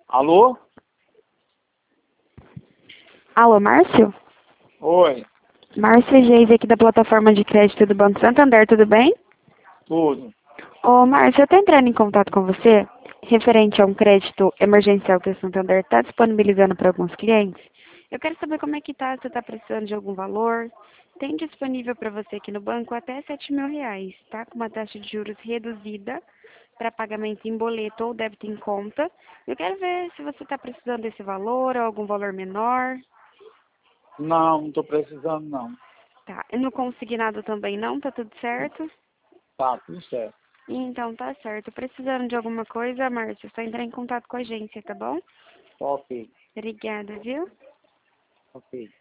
Alô? Alô, Márcio? Oi, Márcio Geise aqui da plataforma de crédito do Banco Santander, tudo bem? tudo. Ô, Márcio, eu tô entrando em contato com você referente a um crédito emergencial que o Santander está disponibilizando para alguns clientes. Eu quero saber como é que tá, se está precisando de algum valor. Tem disponível para você aqui no banco até R$ 7.000, tá? Com uma taxa de juros reduzida para pagamento em boleto ou débito em conta. Eu quero ver se você está precisando desse valor ou algum valor menor. Não estou precisando não. Tá, e no consignado também não, tá tudo certo? Tá, tudo certo. Então tá certo. Precisando de alguma coisa, Márcio, é só entrar em contato com a agência, tá bom? Ok, Obrigada, viu? ok.